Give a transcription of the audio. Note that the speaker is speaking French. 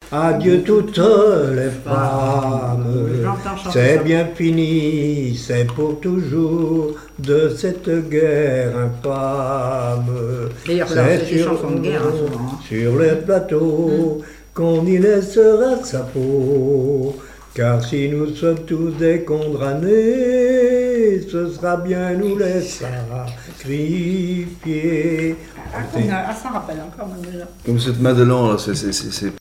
Adieu toutes les femmes, c'est bien fini, c'est pour toujours de cette guerre infâme. D'ailleurs, c'est des chansons de guerre, souvent. Sur les plateaux, qu'on y laissera sa peau. Car si nous sommes tous des condamnés, ce sera bien nous les sacrifier. Ça rappelle encore Madelon. Comme cette Madelon, là, c'est